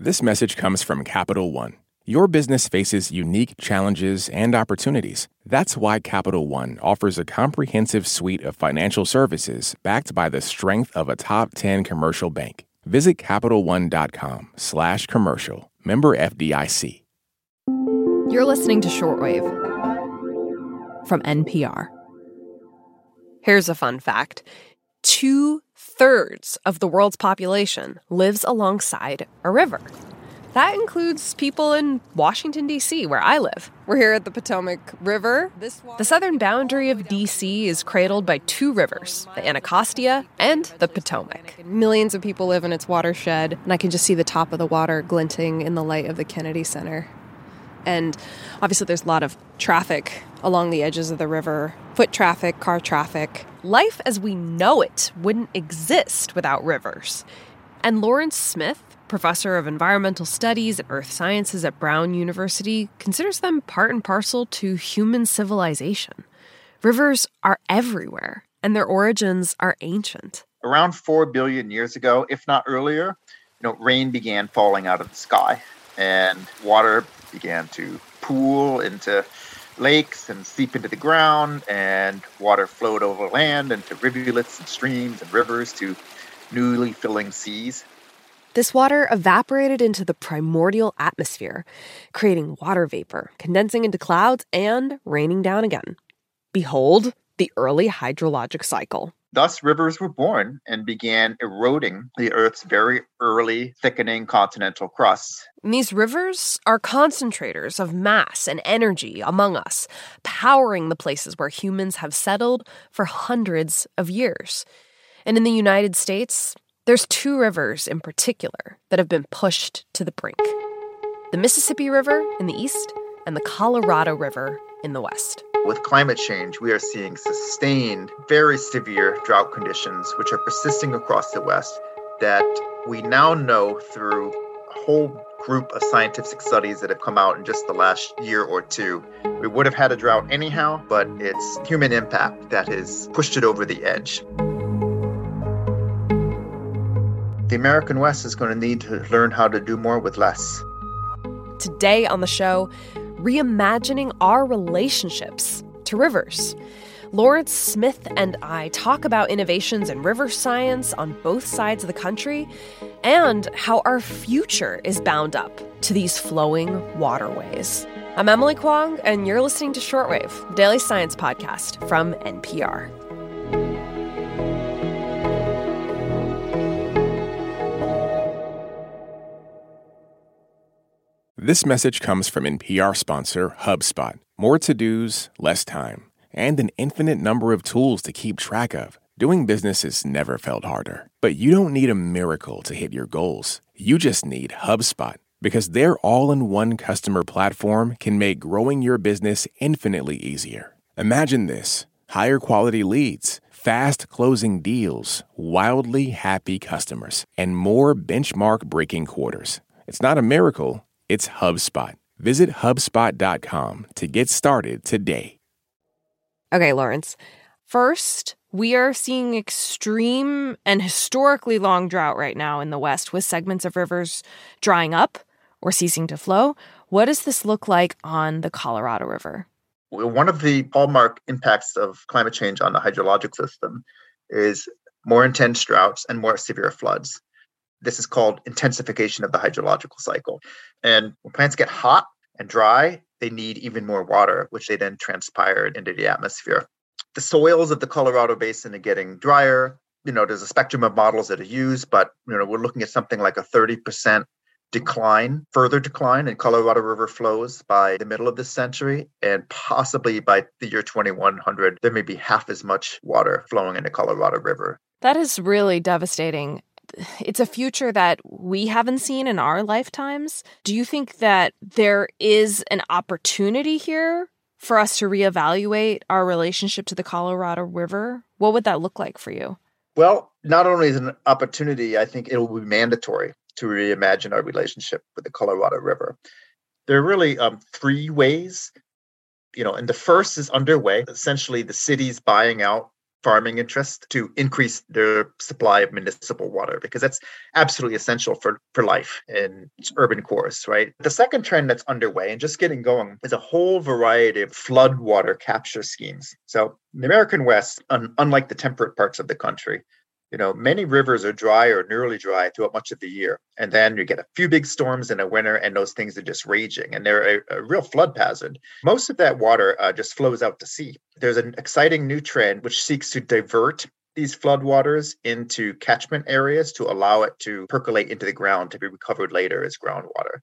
This message comes from Capital One. Your business faces unique challenges and opportunities. That's why Capital One offers a comprehensive suite of financial services backed by the strength of a top 10 commercial bank. Visit CapitalOne.com/commercial. Member FDIC. You're listening to Shortwave from NPR. Here's a fun fact. 2/3 of the world's population lives alongside a river. That includes people in Washington, D.C., where I live. We're here at the Potomac River. The southern boundary of D.C. is cradled by two rivers, the Anacostia and the Potomac. Millions of people live in its watershed, and I can just see the top of the water glinting in the light of the Kennedy Center. And obviously there's a lot of traffic along the edges of the river, foot traffic, car traffic. Life as we know it wouldn't exist without rivers. And Lawrence Smith, professor of environmental studies and earth sciences at Brown University, considers them part and parcel to human civilization. Rivers are everywhere, and their origins are ancient. Around 4 billion years ago, if not earlier, rain began falling out of the sky, and water began to pool into lakes and seep into the ground, and water flowed over land into rivulets and streams and rivers to newly filling seas. This water evaporated into the primordial atmosphere, creating water vapor, condensing into clouds, and raining down again. Behold, the early hydrologic cycle. Thus, rivers were born and began eroding the Earth's very early thickening continental crust. And these rivers are concentrators of mass and energy among us, powering the places where humans have settled for hundreds of years. And in the United States, there's two rivers in particular that have been pushed to the brink. The Mississippi River in the east and the Colorado River in the west. With climate change, we are seeing sustained, very severe drought conditions, which are persisting across the West, that we now know through a whole group of scientific studies that have come out in just the last year or two. We would have had a drought anyhow, but it's human impact that has pushed it over the edge. The American West is going to need to learn how to do more with less. Today on the show, reimagining our relationships to rivers. Lawrence Smith and I talk about innovations in river science on both sides of the country and how our future is bound up to these flowing waterways. I'm Emily Kwong, and you're listening to Shortwave, the daily science podcast from NPR. This message comes from NPR sponsor HubSpot. More to-dos, less time, and an infinite number of tools to keep track of. Doing business has never felt harder. But you don't need a miracle to hit your goals. You just need HubSpot, because their all-in-one customer platform can make growing your business infinitely easier. Imagine this: higher quality leads, fast closing deals, wildly happy customers, and more benchmark-breaking quarters. It's not a miracle. It's HubSpot. Visit HubSpot.com to get started today. Okay, Lawrence. First, we are seeing extreme and historically long drought right now in the West, with segments of rivers drying up or ceasing to flow. What does this look like on the Colorado River? Well, one of the hallmark impacts of climate change on the hydrologic system is more intense droughts and more severe floods. This is called intensification of the hydrological cycle. And when plants get hot and dry, they need even more water, which they then transpire into the atmosphere. The soils of the Colorado Basin are getting drier. There's a spectrum of models that are used, but we're looking at something like a 30% further decline in Colorado River flows by the middle of this century, and possibly by the year 2100, there may be half as much water flowing in the Colorado River. That is really devastating. It's a future that we haven't seen in our lifetimes. Do you think that there is an opportunity here for us to reevaluate our relationship to the Colorado River? What would that look like for you? Well, not only is it an opportunity, I think it will be mandatory to reimagine our relationship with the Colorado River. There are really three ways, and the first is underway. Essentially, the cities buying out farming interests to increase their supply of municipal water, because that's absolutely essential for life in urban cores, right? The second trend that's underway and just getting going is a whole variety of flood water capture schemes. So in the American West, unlike the temperate parts of the country, many rivers are dry or nearly dry throughout much of the year. And then you get a few big storms in the winter, and those things are just raging, and they're a real flood hazard. Most of that water just flows out to sea. There's an exciting new trend which seeks to divert these floodwaters into catchment areas to allow it to percolate into the ground to be recovered later as groundwater.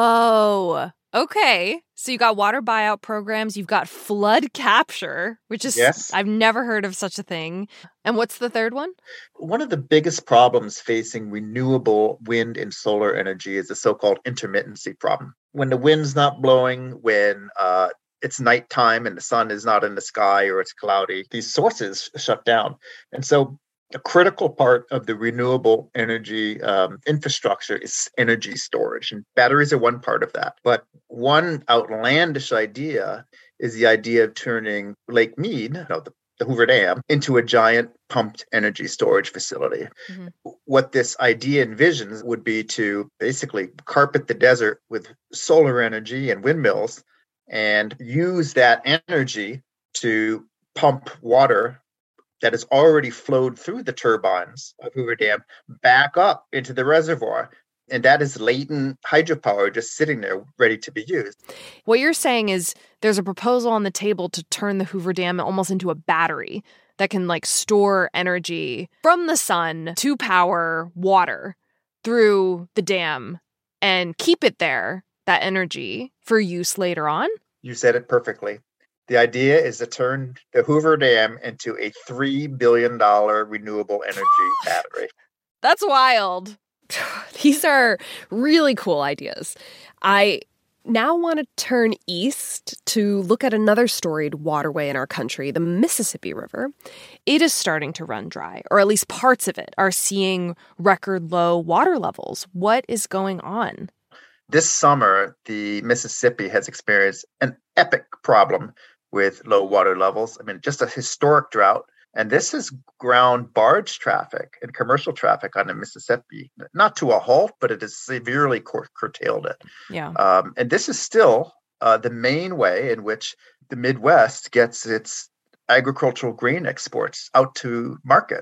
Whoa. Okay. So you got water buyout programs, you've got flood capture, which is, yes. I've never heard of such a thing. And what's the third one? One of the biggest problems facing renewable wind and solar energy is the so-called intermittency problem. When the wind's not blowing, when it's nighttime and the sun is not in the sky or it's cloudy, these sources shut down. And so a critical part of the renewable energy infrastructure is energy storage, and batteries are one part of that. But one outlandish idea is the idea of turning Lake Mead, the Hoover Dam, into a giant pumped energy storage facility. Mm-hmm. What this idea envisions would be to basically carpet the desert with solar energy and windmills and use that energy to pump water that has already flowed through the turbines of Hoover Dam back up into the reservoir. And that is latent hydropower just sitting there ready to be used. What you're saying is there's a proposal on the table to turn the Hoover Dam almost into a battery that can store energy from the sun to power water through the dam and keep it there, that energy, for use later on? You said it perfectly. The idea is to turn the Hoover Dam into a $3 billion renewable energy battery. That's wild. These are really cool ideas. I now want to turn east to look at another storied waterway in our country, the Mississippi River. It is starting to run dry, or at least parts of it are seeing record low water levels. What is going on? This summer, the Mississippi has experienced an epic problem with low water levels. I mean, just a historic drought. And this has ground barge traffic and commercial traffic on the Mississippi, not to a halt, but it has severely curtailed it. Yeah. And this is still the main way in which the Midwest gets its agricultural grain exports out to market.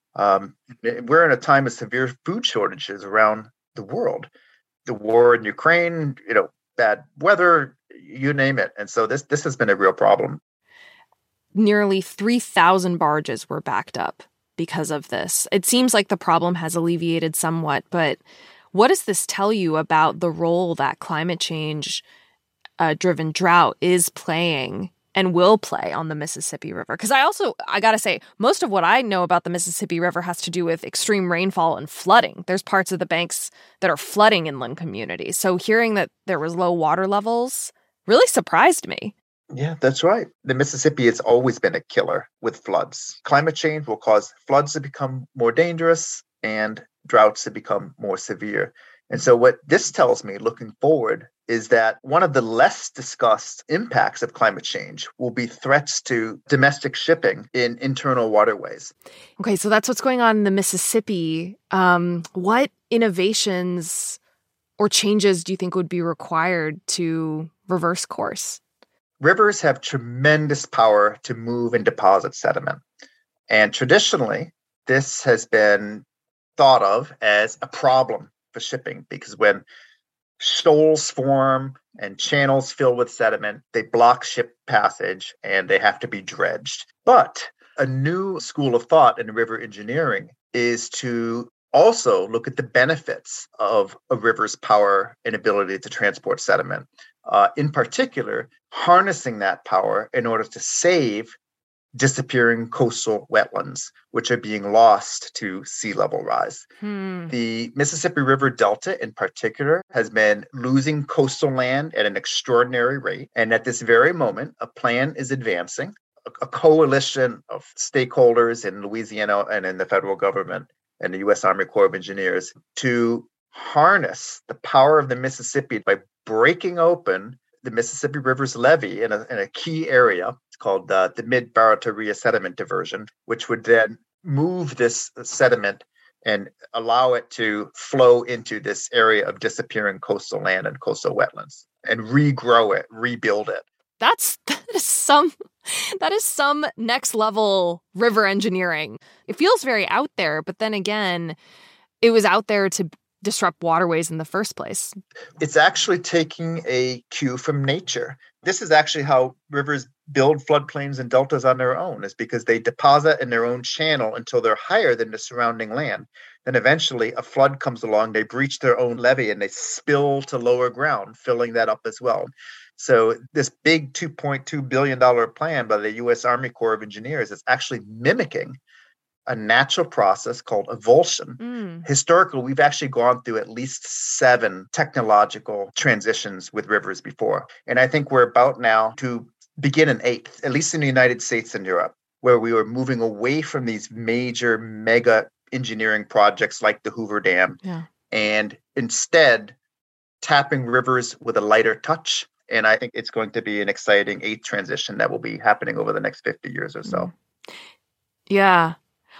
We're in a time of severe food shortages around the world. The war in Ukraine, bad weather, you name it. And so this has been a real problem. Nearly 3,000 barges were backed up because of this. It seems like the problem has alleviated somewhat, but what does this tell you about the role that climate change driven drought is playing and will play on the Mississippi River? Because I got to say, most of what I know about the Mississippi River has to do with extreme rainfall and flooding. There's parts of the banks that are flooding inland communities. So hearing that there was low water levels really surprised me. Yeah, that's right. The Mississippi has always been a killer with floods. Climate change will cause floods to become more dangerous and droughts to become more severe. And so what this tells me looking forward is that one of the less discussed impacts of climate change will be threats to domestic shipping in internal waterways. Okay, so that's what's going on in the Mississippi. What innovations or changes do you think would be required to reverse course? Rivers have tremendous power to move and deposit sediment. And traditionally, this has been thought of as a problem for shipping, because when shoals form and channels fill with sediment, they block ship passage and they have to be dredged. But a new school of thought in river engineering is to also look at the benefits of a river's power and ability to transport sediment. In particular, harnessing that power in order to save disappearing coastal wetlands, which are being lost to sea level rise. The Mississippi River Delta, in particular, has been losing coastal land at an extraordinary rate. And at this very moment, a plan is advancing, a coalition of stakeholders in Louisiana and in the federal government and the U.S. Army Corps of Engineers to harness the power of the Mississippi by breaking open the Mississippi River's levee in a key area called the mid-barataria sediment diversion, which would then move this sediment and allow it to flow into this area of disappearing coastal land and coastal wetlands and regrow it, rebuild it. That is some next level river engineering. It feels very out there, but then again, it was out there to disrupt waterways in the first place. It's actually taking a cue from nature. This is actually how rivers build floodplains and deltas on their own, is because they deposit in their own channel until they're higher than the surrounding land. Then eventually a flood comes along, they breach their own levee and they spill to lower ground, filling that up as well. So this big $2.2 billion plan by the U.S. Army Corps of Engineers is actually mimicking a natural process called avulsion. Historically, we've actually gone through at least 7 technological transitions with rivers before. And I think we're about now to begin an 8th, at least in the United States and Europe, where we were moving away from these major mega engineering projects like the Hoover Dam, and instead tapping rivers with a lighter touch. And I think it's going to be an exciting 8th transition that will be happening over the next 50 years or so. Yeah.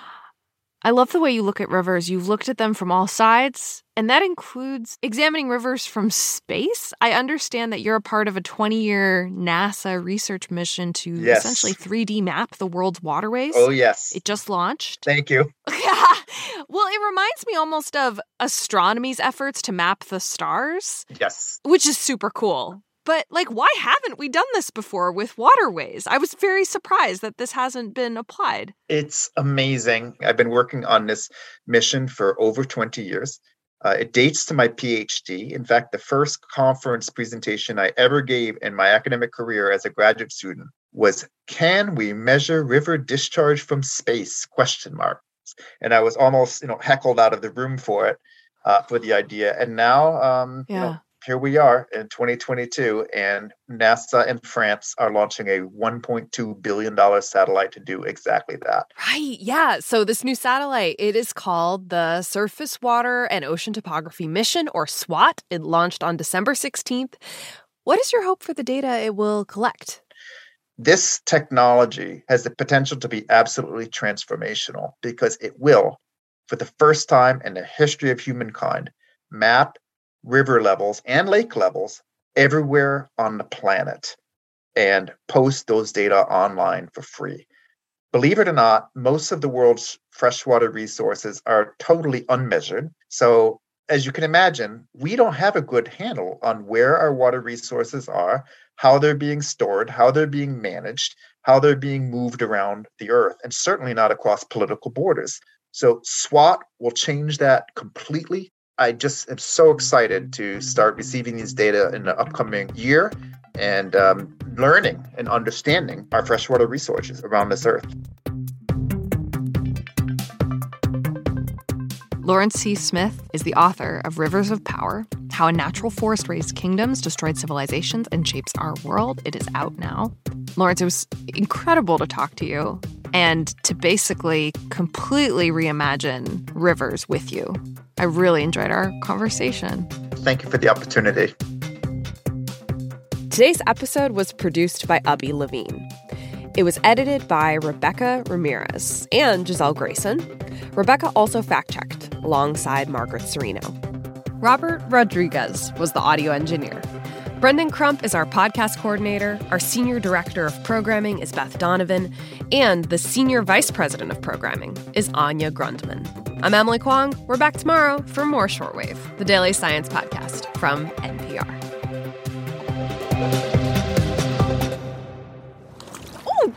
I love the way you look at rivers. You've looked at them from all sides, and that includes examining rivers from space. I understand that you're a part of a 20-year NASA research mission to essentially 3D map the world's waterways. Oh, yes. It just launched. Thank you. Well, it reminds me almost of astronomy's efforts to map the stars. Yes. Which is super cool. But, why haven't we done this before with waterways? I was very surprised that this hasn't been applied. It's amazing. I've been working on this mission for over 20 years. It dates to my PhD. In fact, the first conference presentation I ever gave in my academic career as a graduate student was, "Can we measure river discharge from space?" ? And I was almost, heckled out of the room for it, for the idea. And now, here we are in 2022, and NASA and France are launching a $1.2 billion satellite to do exactly that. Right, yeah. So this new satellite, it is called the Surface Water and Ocean Topography Mission, or SWOT. It launched on December 16th. What is your hope for the data it will collect? This technology has the potential to be absolutely transformational because it will, for the first time in the history of humankind, map river levels and lake levels everywhere on the planet and post those data online for free. Believe it or not, most of the world's freshwater resources are totally unmeasured. So as you can imagine, we don't have a good handle on where our water resources are, how they're being stored, how they're being managed, how they're being moved around the earth, and certainly not across political borders. So SWOT will change that completely. I just am so excited to start receiving these data in the upcoming year and learning and understanding our freshwater resources around this earth. Lawrence C. Smith is the author of Rivers of Power, How a Natural Forest Raised Kingdoms, Destroyed Civilizations, and Shapes Our World. It is out now. Lawrence, it was incredible to talk to you and to basically completely reimagine rivers with you. I really enjoyed our conversation. Thank you for the opportunity. Today's episode was produced by Ubby Levine. It was edited by Rebecca Ramirez and Giselle Grayson. Rebecca also fact-checked alongside Margaret Serino. Robert Rodriguez was the audio engineer. Brendan Crump is our podcast coordinator. Our senior director of programming is Beth Donovan. And the senior vice president of programming is Anya Grundman. I'm Emily Kwong. We're back tomorrow for more Shortwave, the daily science podcast from NPR. Oh!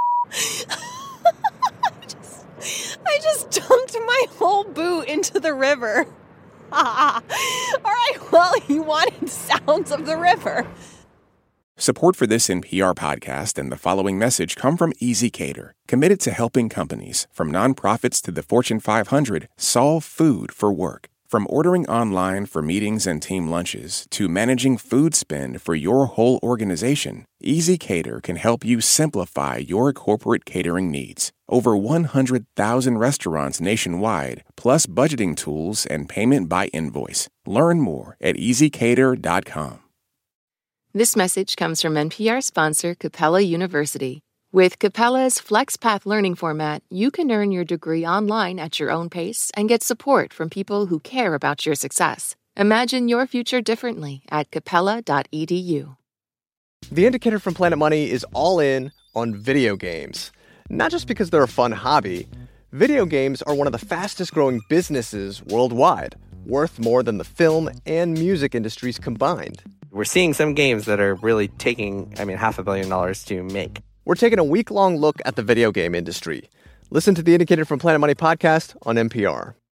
I just dumped my whole boot into the river. All right, well, you wanted sounds of the river. Support for this NPR podcast and the following message come from ezCater, committed to helping companies, from nonprofits to the Fortune 500, solve food for work. From ordering online for meetings and team lunches to managing food spend for your whole organization, ezCater can help you simplify your corporate catering needs. Over 100,000 restaurants nationwide, plus budgeting tools and payment by invoice. Learn more at ezCater.com. This message comes from NPR sponsor Capella University. With Capella's FlexPath learning format, you can earn your degree online at your own pace and get support from people who care about your success. Imagine your future differently at capella.edu. The Indicator from Planet Money is all in on video games. Not just because they're a fun hobby. Video games are one of the fastest growing businesses worldwide, worth more than the film and music industries combined. We're seeing some games that are really taking, $500 million to make. We're taking a week-long look at the video game industry. Listen to the Indicator from Planet Money podcast on NPR.